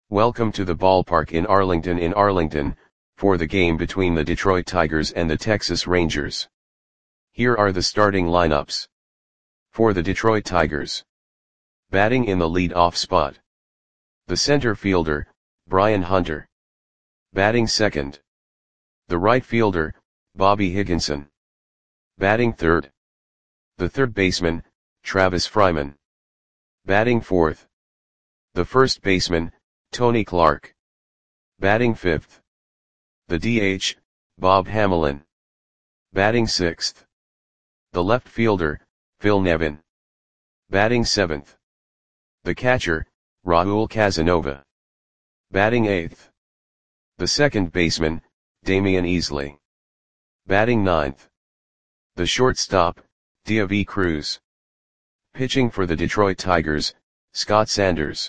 Welcome to the ballpark in Arlington, for the game between the Detroit Tigers and the Texas Rangers. Here are the starting lineups. For the Detroit Tigers. Batting in the lead-off spot. The center fielder, Brian Hunter. Batting second. The right fielder, Bobby Higginson. Batting third. The third baseman, Travis Fryman. Batting fourth. The first baseman, Tony Clark. Batting fifth. The DH, Bob Hamelin. Batting sixth. The left fielder, Phil Nevin. Batting seventh. The catcher, Raul Casanova. Batting eighth. The second baseman, Damian Easley. Batting ninth. The shortstop, Diavy Cruz. Pitching for the Detroit Tigers, Scott Sanders.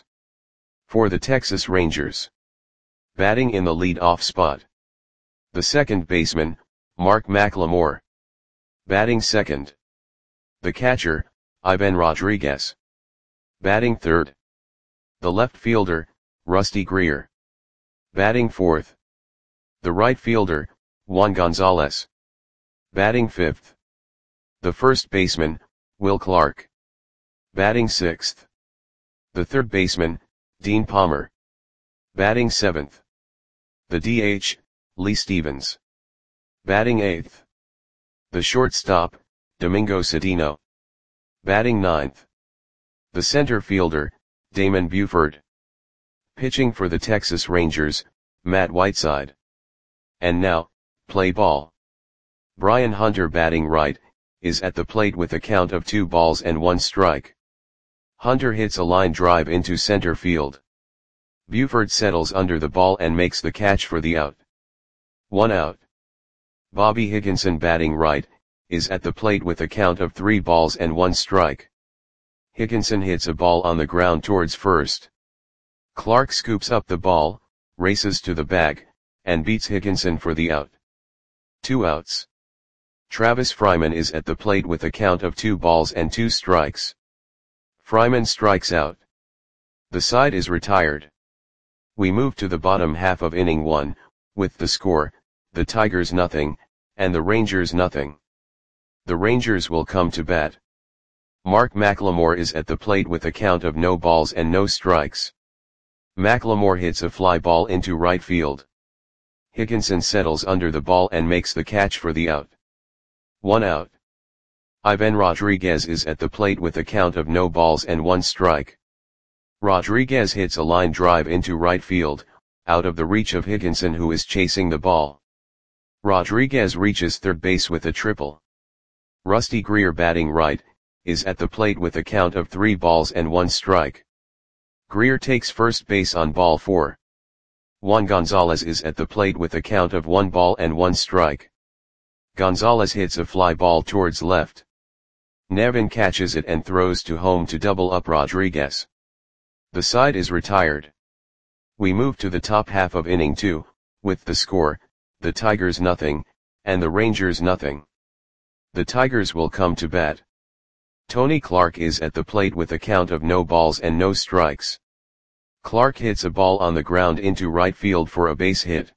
For the Texas Rangers. Batting in the lead-off spot. The second baseman, Mark McLemore. Batting second. The catcher, Ivan Rodriguez. Batting third. The left fielder, Rusty Greer. Batting fourth. The right fielder, Juan Gonzalez. Batting fifth. The first baseman, Will Clark. Batting sixth. The third baseman, Dean Palmer. Batting seventh. The DH, Lee Stevens. Batting eighth. The shortstop, Domingo Cedeno. Batting ninth. The center fielder, Damon Buford. Pitching for the Texas Rangers, Matt Whiteside. And now, play ball. Brian Hunter batting right, is at the plate with a count of 2 balls and 1 strike. Hunter hits a line drive into center field. Buford settles under the ball and makes the catch for the out. 1 out. Bobby Higginson batting right, is at the plate with a count of 3 balls and 1 strike. Higginson hits a ball on the ground towards first. Clark scoops up the ball, races to the bag, and beats Higginson for the out. 2 outs. Travis Fryman is at the plate with a count of 2 balls and 2 strikes. Fryman strikes out. The side is retired. We move to the bottom half of inning 1, with the score, the Tigers nothing, and the Rangers nothing. The Rangers will come to bat. Mark McLemore is at the plate with a count of no balls and no strikes. McLemore hits a fly ball into right field. Higginson settles under the ball and makes the catch for the out. 1 out. Ivan Rodriguez is at the plate with a count of no balls and 1 strike. Rodriguez hits a line drive into right field, out of the reach of Higginson, who is chasing the ball. Rodriguez reaches third base with a triple. Rusty Greer batting right, is at the plate with a count of 3 balls and 1 strike. Greer takes first base on ball 4. Juan Gonzalez is at the plate with a count of 1 ball and 1 strike. Gonzalez hits a fly ball towards left. Nevin catches it and throws to home to double up Rodriguez. The side is retired. We move to the top half of inning 2, with the score, the Tigers nothing, and the Rangers nothing. The Tigers will come to bat. Tony Clark is at the plate with a count of no balls and no strikes. Clark hits a ball on the ground into right field for a base hit.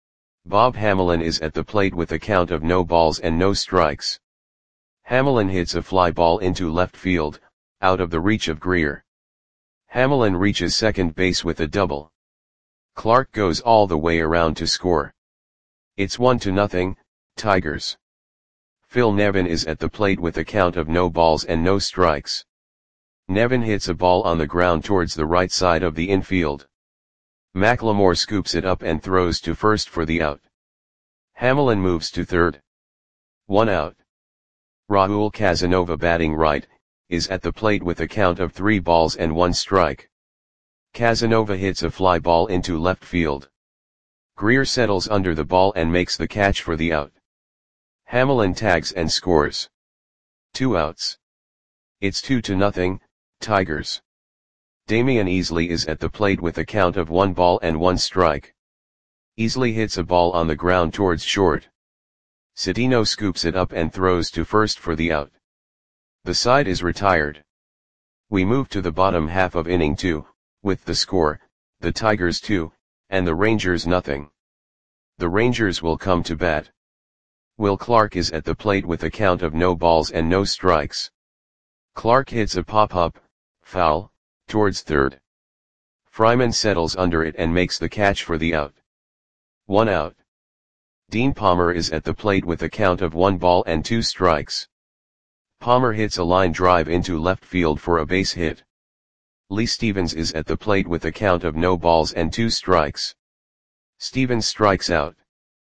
Bob Hamelin is at the plate with a count of no balls and no strikes. Hamelin hits a fly ball into left field, out of the reach of Greer. Hamelin reaches second base with a double. Clark goes all the way around to score. It's 1-0, Tigers. Phil Nevin is at the plate with a count of no balls and no strikes. Nevin hits a ball on the ground towards the right side of the infield. McLemore scoops it up and throws to first for the out. Hamelin moves to third. 1 out. Raul Casanova batting right, is at the plate with a count of 3 balls and 1 strike. Casanova hits a fly ball into left field. Greer settles under the ball and makes the catch for the out. Hamelin tags and scores. 2 outs. It's 2-0, Tigers. Damian Easley is at the plate with a count of 1 ball and 1 strike. Easley hits a ball on the ground towards short. Cedeno scoops it up and throws to first for the out. The side is retired. We move to the bottom half of inning 2, with the score, the Tigers 2, and the Rangers nothing. The Rangers will come to bat. Will Clark is at the plate with a count of no balls and no strikes. Clark hits a pop-up, foul, towards third. Fryman settles under it and makes the catch for the out. 1 out. Dean Palmer is at the plate with a count of 1 ball and 2 strikes. Palmer hits a line drive into left field for a base hit. Lee Stevens is at the plate with a count of no balls and 2 strikes. Stevens strikes out.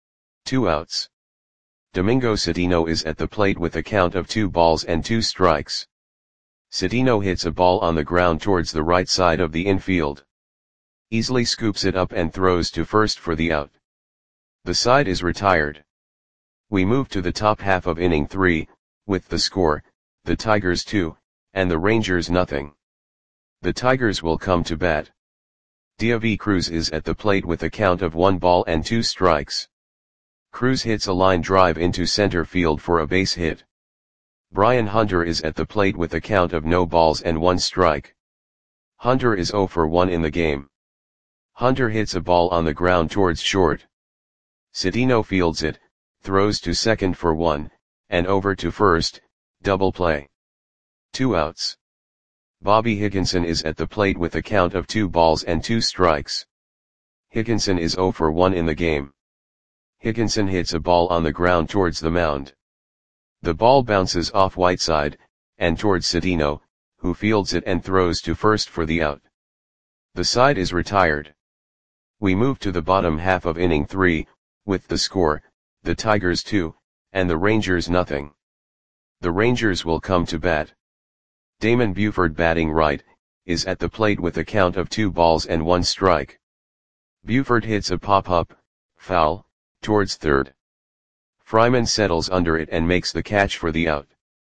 2 outs. Domingo Cedeno is at the plate with a count of 2 balls and 2 strikes. Cedeno hits a ball on the ground towards the right side of the infield. Easily scoops it up and throws to first for the out. The side is retired. We move to the top half of inning 3, with the score, the Tigers 2, and the Rangers nothing. The Tigers will come to bat. David Cruz is at the plate with a count of 1 ball and 2 strikes. Cruz hits a line drive into center field for a base hit. Brian Hunter is at the plate with a count of no balls and 1 strike. Hunter is 0 for 1 in the game. Hunter hits a ball on the ground towards short. Cedeno fields it, throws to second for 1, and over to first, double play. 2 outs. Bobby Higginson is at the plate with a count of 2 balls and 2 strikes. Higginson is 0 for 1 in the game. Higginson hits a ball on the ground towards the mound. The ball bounces off Whiteside, and towards Cedeno, who fields it and throws to first for the out. The side is retired. We move to the bottom half of inning 3, with the score, the Tigers 2, and the Rangers nothing. The Rangers will come to bat. Damon Buford batting right, is at the plate with a count of 2 balls and 1 strike. Buford hits a pop-up, foul, towards third. Fryman settles under it and makes the catch for the out.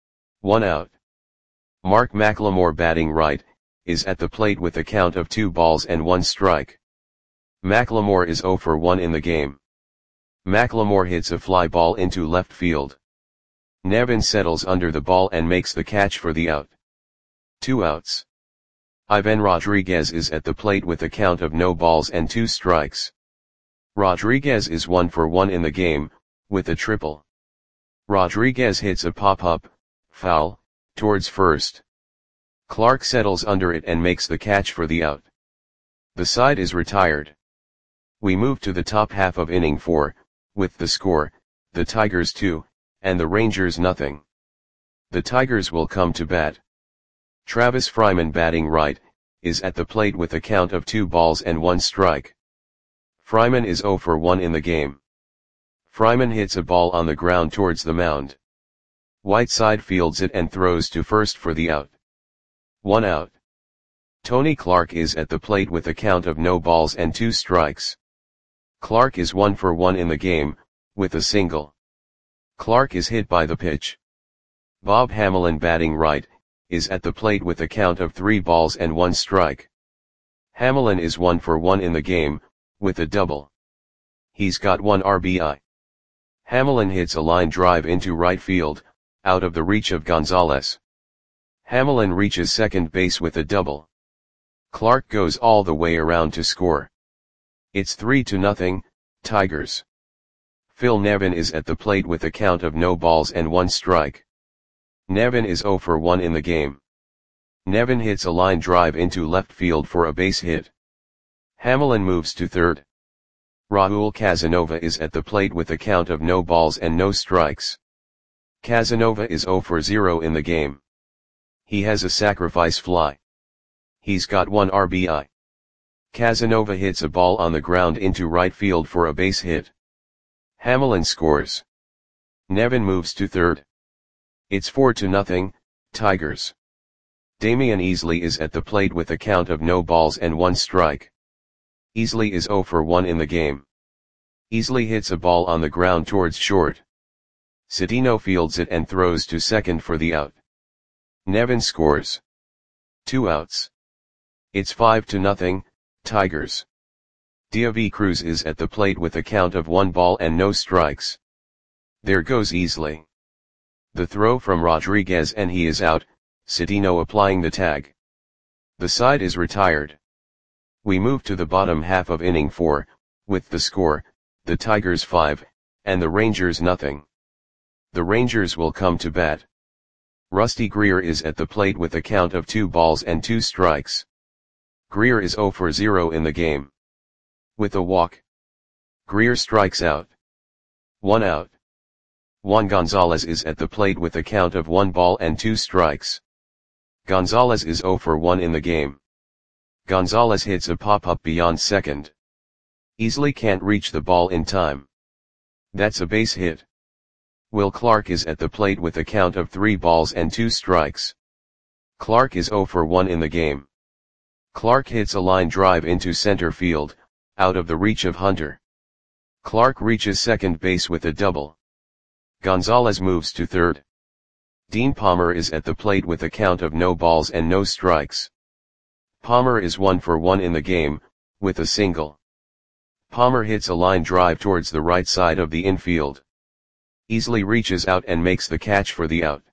1 out. Mark McLemore batting right, is at the plate with a count of 2 balls and 1 strike. McLemore is 0 for 1 in the game. McLemore hits a fly ball into left field. Nevin settles under the ball and makes the catch for the out. 2 outs. Ivan Rodriguez is at the plate with a count of no balls and 2 strikes. Rodriguez is 1 for 1 in the game, with a triple. Rodriguez hits a pop-up, foul, towards first. Clark settles under it and makes the catch for the out. The side is retired. We move to the top half of inning 4, with the score, the Tigers 2, and the Rangers nothing. The Tigers will come to bat. Travis Fryman batting right, is at the plate with a count of 2 balls and 1 strike. Fryman is 0 for 1 in the game. Fryman hits a ball on the ground towards the mound. Whiteside fields it and throws to first for the out. 1 out. Tony Clark is at the plate with a count of no balls and 2 strikes. Clark is 1 for 1 in the game, with a single. Clark is hit by the pitch. Bob Hamelin batting right, is at the plate with a count of 3 balls and 1 strike. Hamelin is 1 for 1 in the game, with a double. He's got 1 RBI. Hamelin hits a line drive into right field, out of the reach of Gonzalez. Hamelin reaches second base with a double. Clark goes all the way around to score. It's 3-0, Tigers. Phil Nevin is at the plate with a count of no balls and 1 strike. Nevin is 0 for 1 in the game. Nevin hits a line drive into left field for a base hit. Hamelin moves to third. Raul Casanova is at the plate with a count of no balls and no strikes. Casanova is 0 for 0 in the game. He has a sacrifice fly. He's got 1 RBI. Casanova hits a ball on the ground into right field for a base hit. Hamelin scores. Nevin moves to third. It's 4-0, Tigers. Damian Easley is at the plate with a count of no balls and 1 strike. Easley is 0 for 1 in the game. Easley hits a ball on the ground towards short. Cedeno fields it and throws to second for the out. Nevin scores. 2 outs. It's 5-0, Tigers. David Cruz is at the plate with a count of 1 ball and no strikes. There goes Easley. The throw from Rodriguez and he is out, Cedeno applying the tag. The side is retired. We move to the bottom half of inning 4, with the score, the Tigers 5, and the Rangers nothing. The Rangers will come to bat. Rusty Greer is at the plate with a count of 2 balls and 2 strikes. Greer is 0 for 0 in the game. With a walk, Greer strikes out. 1 out. Juan Gonzalez is at the plate with a count of 1 ball and 2 strikes. Gonzalez is 0 for 1 in the game. Gonzalez hits a pop-up beyond second. Easily can't reach the ball in time. That's a base hit. Will Clark is at the plate with a count of 3 balls and 2 strikes. Clark is 0 for 1 in the game. Clark hits a line drive into center field, out of the reach of Hunter. Clark reaches second base with a double. Gonzalez moves to third. Dean Palmer is at the plate with a count of no balls and no strikes. Palmer is 1 for 1 in the game, with a single. Palmer hits a line drive towards the right side of the infield. Easily reaches out and makes the catch for the out.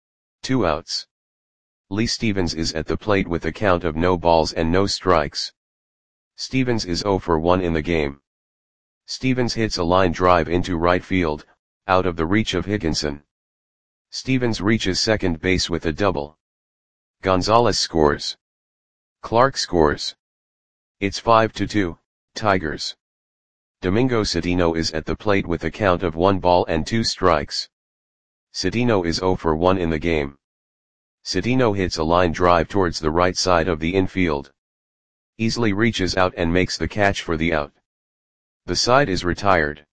2 outs. Lee Stevens is at the plate with a count of no balls and no strikes. Stevens is 0 for 1 in the game. Stevens hits a line drive into right field, out of the reach of Higginson. Stevens reaches second base with a double. Gonzalez scores. Clark scores. It's 5-2, Tigers. Domingo Cedeno is at the plate with a count of 1 ball and 2 strikes. Cedeno is 0 for 1 in the game. Cedeno hits a line drive towards the right side of the infield. Easily reaches out and makes the catch for the out. The side is retired.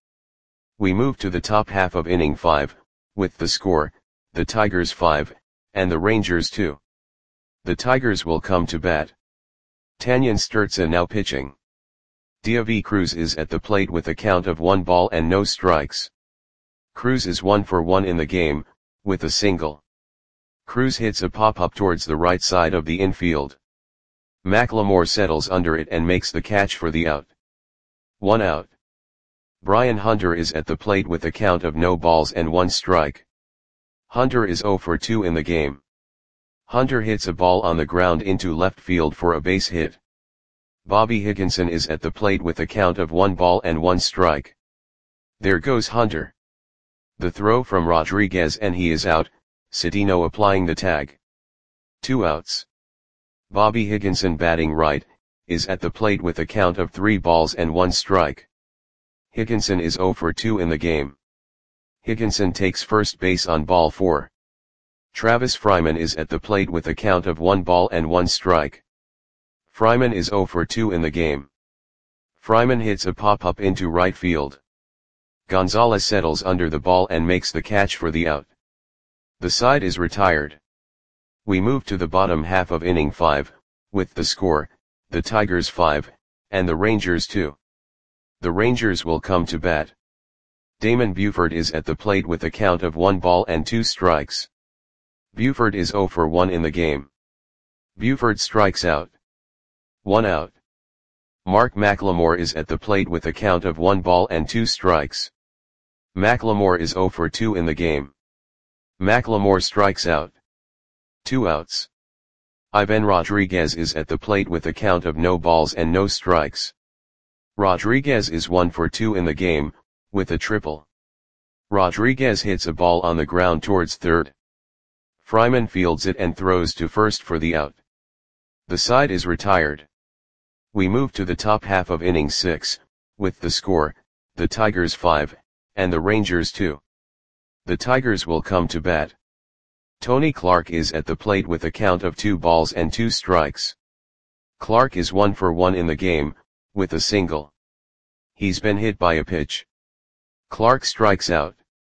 We move to the top half of inning 5, with the score, the Tigers 5, and the Rangers 2. The Tigers will come to bat. Tanyan Sturza now pitching. Diavi Cruz is at the plate with a count of 1 ball and no strikes. Cruz is 1 for 1 in the game, with a single. Cruz hits a pop-up towards the right side of the infield. McLemore settles under it and makes the catch for the out. 1 out. Brian Hunter is at the plate with a count of no balls and 1 strike. Hunter is 0 for 2 in the game. Hunter hits a ball on the ground into left field for a base hit. Bobby Higginson is at the plate with a count of 1 ball and 1 strike. There goes Hunter. The throw from Rodriguez and he is out, Cedeno applying the tag. 2 outs. Bobby Higginson batting right, is at the plate with a count of 3 balls and 1 strike. Higginson is 0 for 2 in the game. Higginson takes first base on ball 4. Travis Fryman is at the plate with a count of 1 ball and 1 strike. Fryman is 0 for 2 in the game. Fryman hits a pop-up into right field. Gonzalez settles under the ball and makes the catch for the out. The side is retired. We move to the bottom half of inning 5, with the score, the Tigers 5, and the Rangers 2. The Rangers will come to bat. Damon Buford is at the plate with a count of 1 ball and 2 strikes. Buford is 0 for 1 in the game. Buford strikes out. 1 out. Mark McLemore is at the plate with a count of 1 ball and 2 strikes. McLemore is 0 for 2 in the game. McLemore strikes out. 2 outs. Ivan Rodriguez is at the plate with a count of no balls and no strikes. Rodriguez is 1 for 2 in the game, with a triple. Rodriguez hits a ball on the ground towards third. Fryman fields it and throws to first for the out. The side is retired. We move to the top half of inning 6, with the score, the Tigers 5, and the Rangers 2. The Tigers will come to bat. Tony Clark is at the plate with a count of 2 balls and 2 strikes. Clark is 1 for 1 in the game, with a single. He's been hit by a pitch. Clark strikes out.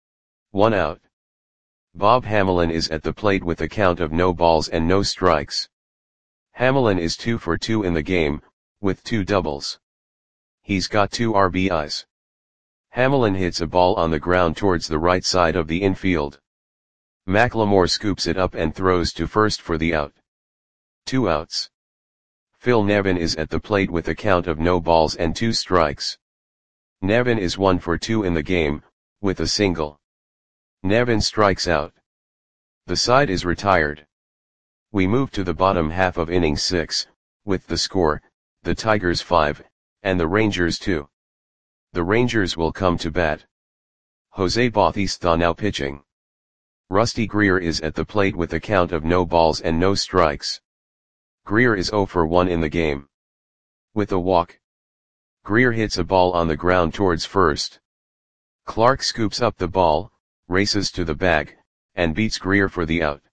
1 out. Bob Hamelin is at the plate with a count of no balls and no strikes. Hamelin is 2 for 2 in the game, with 2 doubles. He's got 2 RBIs. Hamelin hits a ball on the ground towards the right side of the infield. McLemore scoops it up and throws to first for the out. 2 outs. Phil Nevin is at the plate with a count of no balls and 2 strikes. Nevin is 1 for 2 in the game, with a single. Nevin strikes out. The side is retired. We move to the bottom half of inning 6, with the score, the Tigers 5, and the Rangers 2. The Rangers will come to bat. Jose Bautista now pitching. Rusty Greer is at the plate with a count of no balls and no strikes. Greer is 0 for 1 in the game. With a walk. Greer hits a ball on the ground towards first. Clark scoops up the ball, races to the bag, and beats Greer for the out.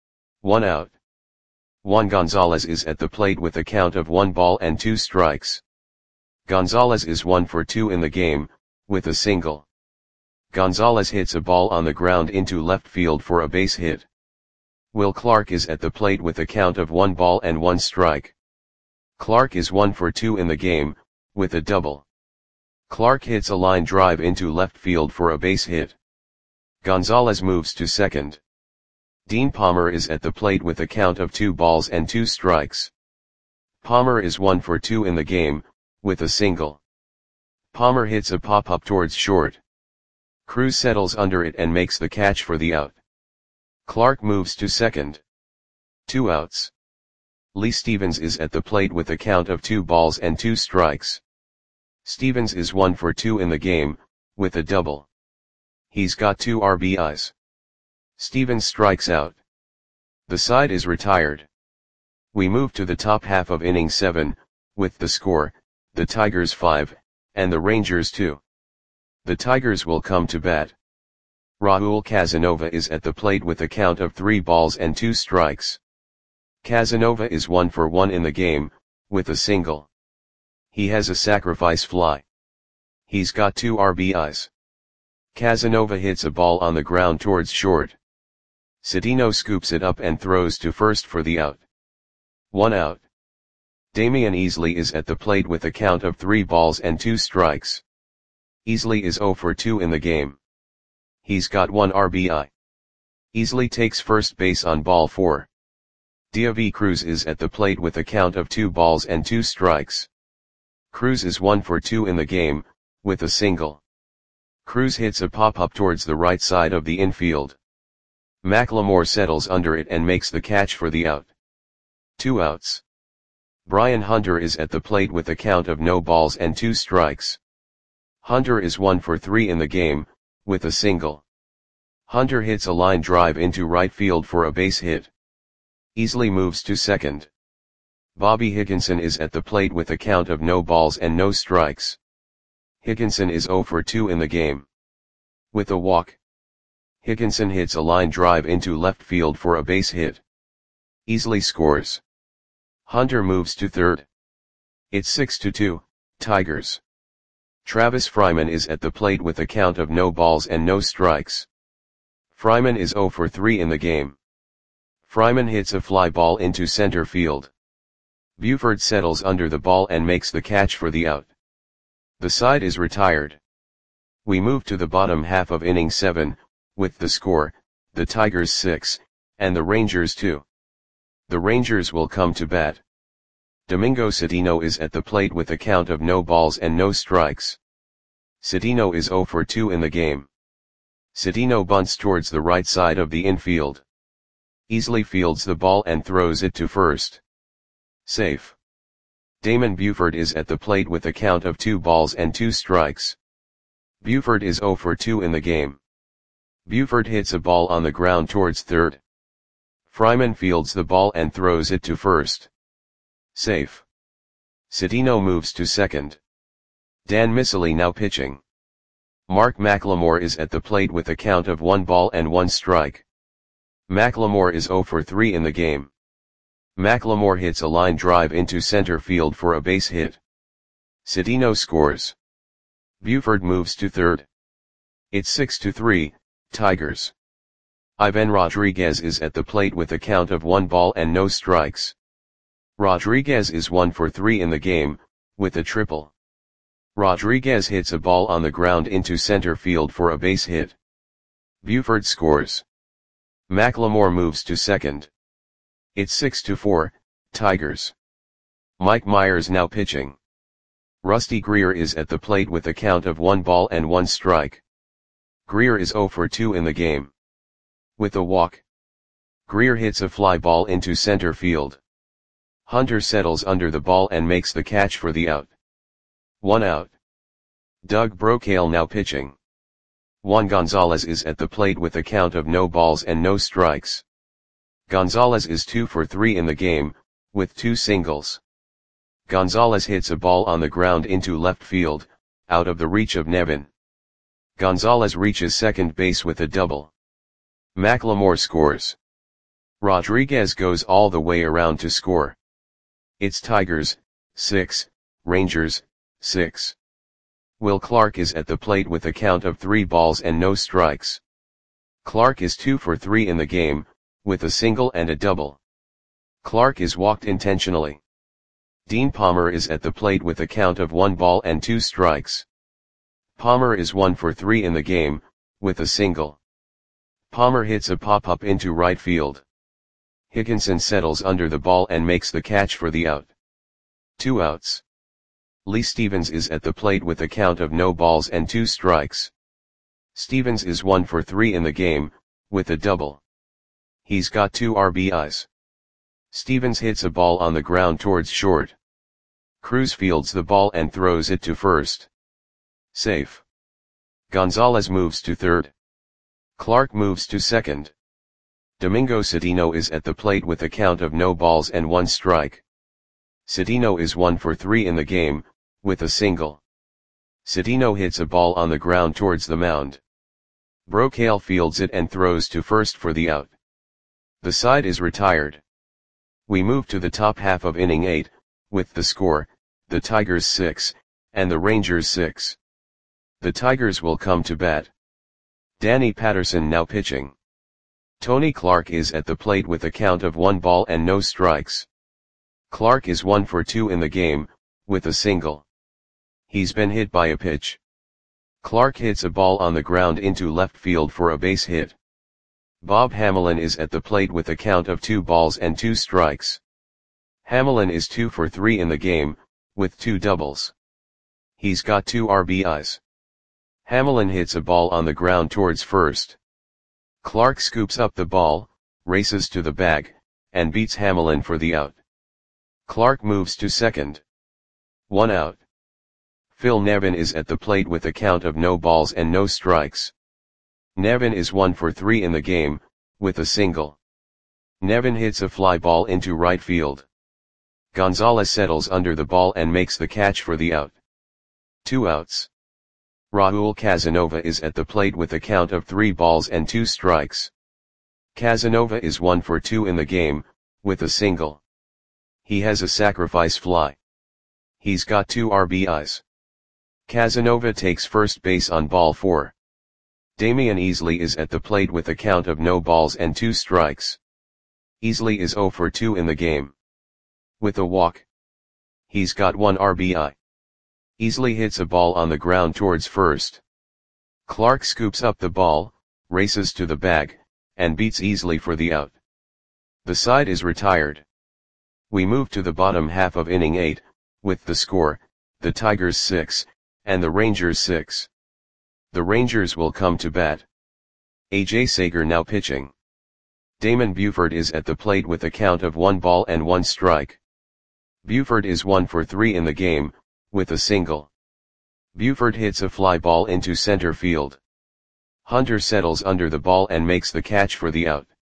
1 out. Juan Gonzalez is at the plate with a count of 1 ball and 2 strikes. Gonzalez is 1 for 2 in the game, with a single. Gonzalez hits a ball on the ground into left field for a base hit. Will Clark is at the plate with a count of 1 ball and 1 strike. Clark is 1 for 2 in the game, with a double. Clark hits a line drive into left field for a base hit. Gonzalez moves to second. Dean Palmer is at the plate with a count of 2 balls and 2 strikes. Palmer is 1 for 2 in the game, with a single. Palmer hits a pop-up towards short. Cruz settles under it and makes the catch for the out. Clark moves to second. 2 outs. Lee Stevens is at the plate with a count of 2 balls and 2 strikes. Stevens is 1 for 2 in the game, with a double. He's got 2 RBIs. Stevens strikes out. The side is retired. We move to the top half of inning 7, with the score, the Tigers 5, and the Rangers 2. The Tigers will come to bat. Raul Casanova is at the plate with a count of 3 balls and 2 strikes. Casanova is 1 for 1 in the game, with a single. He has a sacrifice fly. He's got 2 RBIs. Casanova hits a ball on the ground towards short. Cedeno scoops it up and throws to first for the out. 1 out. Damian Easley is at the plate with a count of 3 balls and 2 strikes. Easley is 0 for 2 in the game. He's got 1 RBI. Easley takes first base on ball 4. Diaby Cruz is at the plate with a count of 2 balls and 2 strikes. Cruz is 1 for 2 in the game, with a single. Cruz hits a pop-up towards the right side of the infield. McLemore settles under it and makes the catch for the out. 2 outs. Brian Hunter is at the plate with a count of no balls and 2 strikes. Hunter is 1 for 3 in the game, with a single. Hunter hits a line drive into right field for a base hit. Easley moves to second. Bobby Higginson is at the plate with a count of no balls and no strikes. Higginson is 0 for 2 in the game. With a walk. Higginson hits a line drive into left field for a base hit. Easley scores. Hunter moves to third. It's 6-2, Tigers. Travis Fryman is at the plate with a count of no balls and no strikes. Fryman is 0 for 3 in the game. Fryman hits a fly ball into center field. Buford settles under the ball and makes the catch for the out. The side is retired. We move to the bottom half of inning 7, with the score, the Tigers 6, and the Rangers 2. The Rangers will come to bat. Domingo Cedeno is at the plate with a count of no balls and no strikes. Cedeno is 0 for 2 in the game. Cedeno bunts towards the right side of the infield. Easley fields the ball and throws it to first. Safe. Damon Buford is at the plate with a count of 2 balls and 2 strikes. Buford is 0 for 2 in the game. Buford hits a ball on the ground towards third. Fryman fields the ball and throws it to first. Safe. Cedeno moves to second. Dan Miceli now pitching. Mark McLemore is at the plate with a count of 1 ball and 1 strike. McLemore is 0 for 3 in the game. McLemore hits a line drive into center field for a base hit. Cedeno scores. Buford moves to third. It's 6-3, Tigers. Ivan Rodriguez is at the plate with a count of 1 ball and no strikes. Rodriguez is 1 for 3 in the game, with a triple. Rodriguez hits a ball on the ground into center field for a base hit. Buford scores. McLemore moves to second. It's 6-4, Tigers. Mike Myers now pitching. Rusty Greer is at the plate with a count of 1 ball and 1 strike. Greer is 0 for 2 in the game. With a walk. Greer hits a fly ball into center field. Hunter settles under the ball and makes the catch for the out. 1 out. Doug Brocail now pitching. Juan Gonzalez is at the plate with a count of no balls and no strikes. Gonzalez is 2 for 3 in the game, with 2 singles. Gonzalez hits a ball on the ground into left field, out of the reach of Nevin. Gonzalez reaches second base with a double. McLemore scores. Rodriguez goes all the way around to score. It's Tigers, 6, Rangers, 6. Will Clark is at the plate with a count of 3 balls and no strikes. Clark is 2 for 3 in the game, with a single and a double. Clark is walked intentionally. Dean Palmer is at the plate with a count of 1 ball and 2 strikes. Palmer is 1 for 3 in the game, with a single. Palmer hits a pop-up into right field. Higginson settles under the ball and makes the catch for the out. 2 outs. Lee Stevens is at the plate with a count of no balls and 2 strikes. Stevens is 1 for 3 in the game, with a double. He's got 2 RBIs. Stevens hits a ball on the ground towards short. Cruz fields the ball and throws it to first. Safe. Gonzalez moves to third. Clark moves to second. Domingo Cedeno is at the plate with a count of no balls and 1 strike. Cedeno is 1 for 3 in the game, with a single. Cedeno hits a ball on the ground towards the mound. Brocail fields it and throws to first for the out. The side is retired. We move to the top half of inning 8, with the score, the Tigers 6, and the Rangers 6. The Tigers will come to bat. Danny Patterson now pitching. Tony Clark is at the plate with a count of 1 ball and no strikes. Clark is 1 for 2 in the game, with a single. He's been hit by a pitch. Clark hits a ball on the ground into left field for a base hit. Bob Hamelin is at the plate with a count of 2 balls and 2 strikes. Hamelin is 2 for 3 in the game, with 2 doubles. He's got 2 RBIs. Hamelin hits a ball on the ground towards first. Clark scoops up the ball, races to the bag, and beats Hamelin for the out. Clark moves to second. 1 out. Phil Nevin is at the plate with a count of no balls and no strikes. Nevin is 1 for 3 in the game, with a single. Nevin hits a fly ball into right field. Gonzalez settles under the ball and makes the catch for the out. 2 outs. Raul Casanova is at the plate with a count of 3 balls and 2 strikes. Casanova is 1 for 2 in the game, with a single. He has a sacrifice fly. He's got 2 RBIs. Casanova takes first base on ball 4. Damian Easley is at the plate with a count of no balls and 2 strikes. Easley is 0 for 2 in the game. With a walk. He's got 1 RBI. Easley hits a ball on the ground towards first. Clark scoops up the ball, races to the bag, and beats Easley for the out. The side is retired. We move to the bottom half of inning 8, with the score, the Tigers 6, and the Rangers 6. The Rangers will come to bat. A.J. Sager now pitching. Damon Buford is at the plate with a count of 1 ball and 1 strike. Buford is 1 for 3 in the game, with a single. Buford hits a fly ball into center field. Hunter settles under the ball and makes the catch for the out.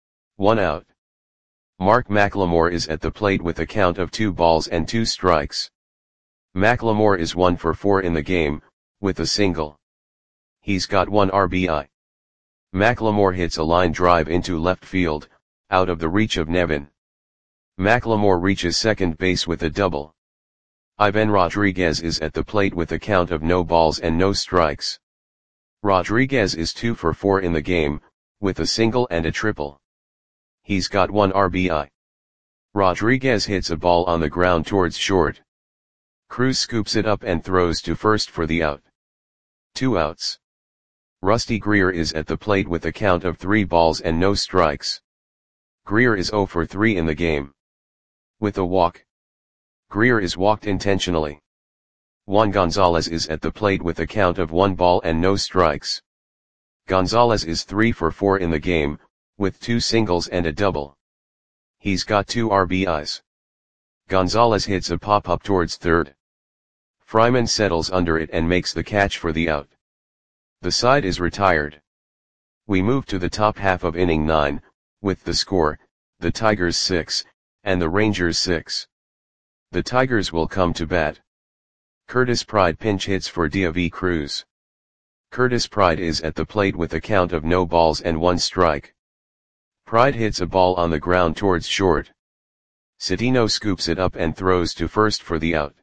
1 out. Mark McLemore is at the plate with a count of 2 balls and 2 strikes. McLemore is 1 for 4 in the game, with a single. He's got 1 RBI. McLemore hits a line drive into left field, out of the reach of Nevin. McLemore reaches second base with a double. Ivan Rodriguez is at the plate with a count of no balls and no strikes. Rodriguez is 2 for 4 in the game, with a single and a triple. He's got 1 RBI. Rodriguez hits a ball on the ground towards short. Cruz scoops it up and throws to first for the out. 2 outs. Rusty Greer is at the plate with a count of 3 balls and no strikes. Greer is 0 for 3 in the game. With a walk. Greer is walked intentionally. Juan Gonzalez is at the plate with a count of 1 ball and no strikes. Gonzalez is 3 for 4 in the game, with 2 singles and a double. He's got 2 RBIs. Gonzalez hits a pop-up towards third. Fryman settles under it and makes the catch for the out. The side is retired. We move to the top half of inning 9, with the score, the Tigers 6, and the Rangers 6. The Tigers will come to bat. Curtis Pride pinch hits for David Cruz. Curtis Pride is at the plate with a count of no balls and 1 strike. Pride hits a ball on the ground towards short. Cedeno scoops it up and throws to first for the out.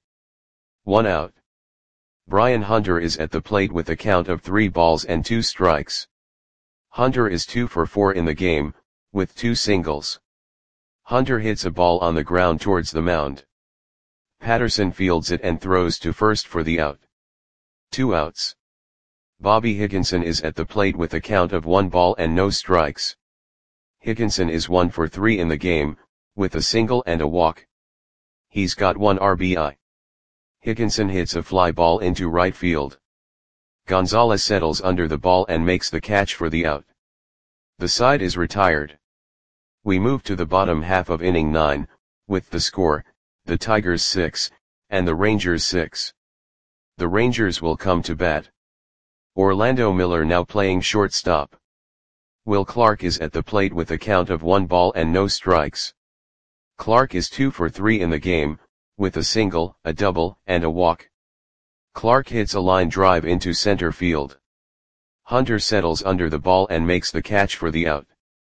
1 out. Brian Hunter is at the plate with a count of 3 balls and 2 strikes. Hunter is 2 for 4 in the game, with 2 singles. Hunter hits a ball on the ground towards the mound. Patterson fields it and throws to first for the out. 2 outs. Bobby Higginson is at the plate with a count of 1 ball and no strikes. Higginson is 1 for 3 in the game, with a single and a walk. He's got 1 RBI. Higginson hits a fly ball into right field. Gonzalez settles under the ball and makes the catch for the out. The side is retired. We move to the bottom half of inning 9, with the score, the Tigers 6, and the Rangers 6. The Rangers will come to bat. Orlando Miller now playing shortstop. Will Clark is at the plate with a count of 1 ball and no strikes. Clark is 2 for 3 in the game, with a single, a double, and a walk. Clark hits a line drive into center field. Hunter settles under the ball and makes the catch for the out.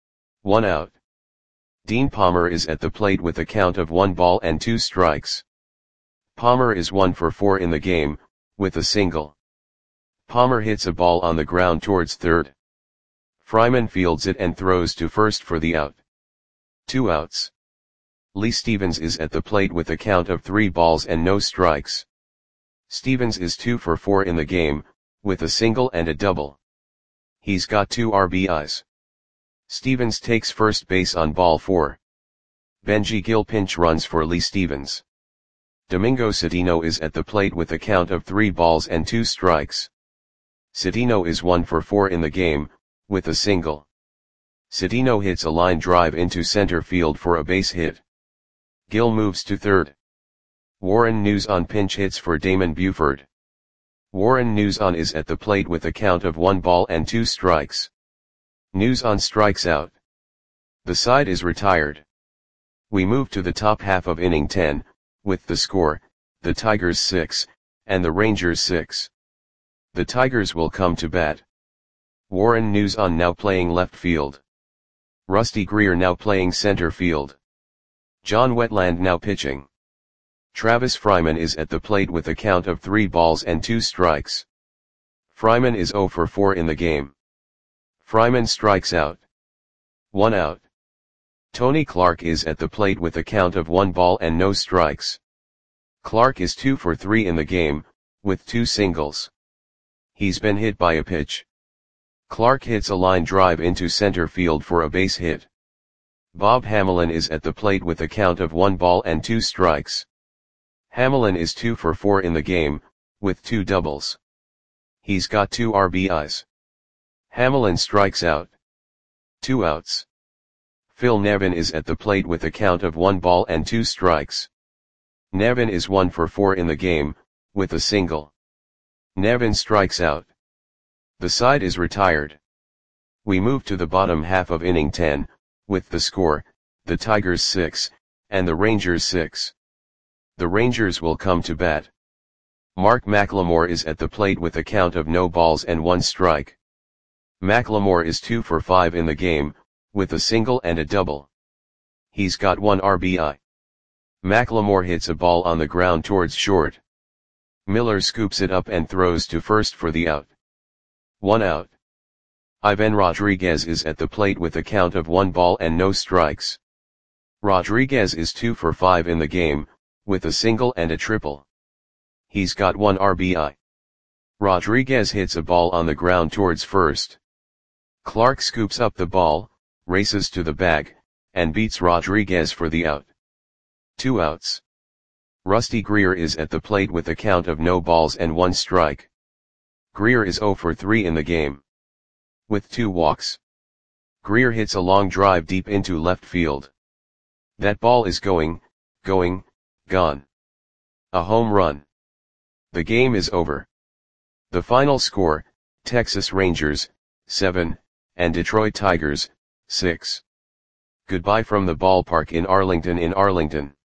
1 out. Dean Palmer is at the plate with a count of 1 ball and 2 strikes. Palmer is 1 for 4 in the game, with a single. Palmer hits a ball on the ground towards third. Fryman fields it and throws to first for the out. 2 outs. Lee Stevens is at the plate with a count of 3 balls and no strikes. Stevens is 2 for 4 in the game, with a single and a double. He's got 2 RBIs. Stevens takes first base on ball 4. Benji Gil pinch runs for Lee Stevens. Domingo Cedeno is at the plate with a count of 3 balls and 2 strikes. Cedeno is 1 for 4 in the game, with a single. Cedeno hits a line drive into center field for a base hit. Gil moves to third. Warren Newson pinch hits for Damon Buford. Warren Newson is at the plate with a count of 1 ball and 2 strikes. Newson strikes out. The side is retired. We move to the top half of inning 10, with the score, the Tigers 6, and the Rangers 6. The Tigers will come to bat. Warren Newson now playing left field. Rusty Greer now playing center field. John Wetland now pitching. Travis Fryman is at the plate with a count of 3 balls and 2 strikes. Fryman is 0 for 4 in the game. Fryman strikes out. 1 out. Tony Clark is at the plate with a count of 1 ball and no strikes. Clark is 2 for 3 in the game, with 2 singles. He's been hit by a pitch. Clark hits a line drive into center field for a base hit. Bob Hamelin is at the plate with a count of 1 ball and 2 strikes. Hamelin is 2 for 4 in the game, with 2 doubles. He's got 2 RBIs. Hamelin strikes out. 2 outs. Phil Nevin is at the plate with a count of 1 ball and 2 strikes. Nevin is 1 for 4 in the game, with a single. Nevin strikes out. The side is retired. We move to the bottom half of inning 10, with the score, the Tigers 6, and the Rangers 6. The Rangers will come to bat. Mark McLemore is at the plate with a count of no balls and 1 strike. McLemore is 2 for 5 in the game, with a single and a double. He's got 1 RBI. McLemore hits a ball on the ground towards short. Miller scoops it up and throws to first for the out. 1 out. Ivan Rodriguez is at the plate with a count of 1 ball and no strikes. Rodriguez is 2 for 5 in the game, with a single and a triple. He's got 1 RBI. Rodriguez hits a ball on the ground towards first. Clark scoops up the ball, races to the bag, and beats Rodriguez for the out. 2 outs. Rusty Greer is at the plate with a count of no balls and 1 strike. Greer is 0 for 3 in the game. With 2 walks. Greer hits a long drive deep into left field. That ball is going, Gone. A home run. The game is over. The final score, Texas Rangers, 7, and Detroit Tigers, 6. Goodbye from the ballpark in Arlington.